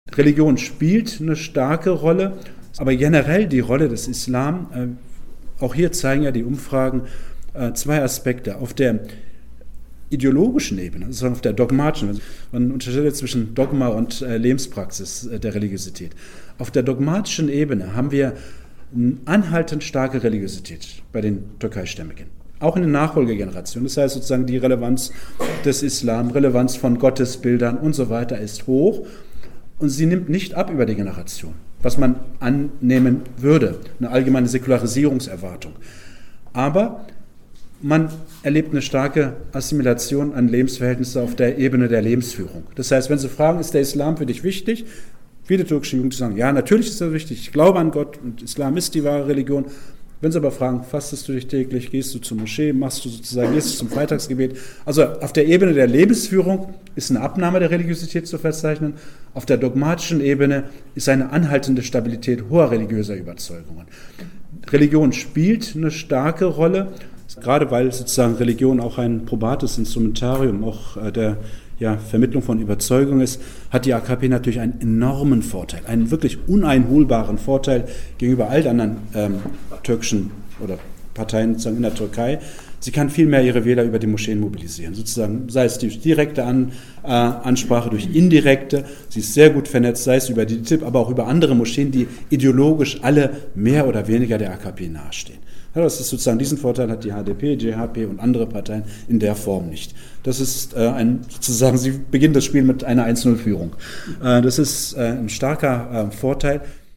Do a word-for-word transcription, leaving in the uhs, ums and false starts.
Religion spielt eine starke Rolle, aber generell die Rolle des Islam, äh, auch hier zeigen ja die Umfragen äh, zwei Aspekte. Auf der ideologischen Ebene, also auf der dogmatischen, also man unterscheidet zwischen Dogma und äh, Lebenspraxis äh, der Religiosität. Auf der dogmatischen Ebene haben wir eine anhaltend starke Religiosität bei den Türkeistämmigen. Auch in den Nachfolgegenerationen. Das heißt sozusagen, die Relevanz des Islam, Relevanz von Gottesbildern und so weiter ist hoch. Und sie nimmt nicht ab über die Generation, was man annehmen würde, eine allgemeine Säkularisierungserwartung. Aber man erlebt eine starke Assimilation an Lebensverhältnisse auf der Ebene der Lebensführung. Das heißt, wenn Sie fragen, ist der Islam für dich wichtig? Viele türkische Jugendliche sagen, ja, natürlich ist er wichtig, ich glaube an Gott und Islam ist die wahre Religion. Wenn Sie aber fragen, fastest du dich täglich, gehst du zur Moschee, machst du sozusagen, gehst du zum Freitagsgebet? Also auf der Ebene der Lebensführung ist eine Abnahme der Religiosität zu verzeichnen. Auf der dogmatischen Ebene ist eine anhaltende Stabilität hoher religiöser Überzeugungen. Religion spielt eine starke Rolle, gerade weil sozusagen Religion auch ein probates Instrumentarium auch der ja, Vermittlung von Überzeugung ist, hat die A K P natürlich einen enormen Vorteil, einen wirklich uneinholbaren Vorteil gegenüber all anderen ähm, türkischen oder Parteien sozusagen in der Türkei. Sie kann viel mehr ihre Wähler über die Moscheen mobilisieren, sozusagen, sei es durch direkte An, äh, Ansprache, durch indirekte. Sie ist sehr gut vernetzt, sei es über die D I T I B, aber auch über andere Moscheen, die ideologisch alle mehr oder weniger der A K P nahestehen. Ja, das ist sozusagen, diesen Vorteil hat die H D P, J H P und andere Parteien in der Form nicht. Das ist äh, ein, sozusagen, sie beginnt das Spiel mit einer eins null Führung. Äh, das ist äh, ein starker äh, Vorteil.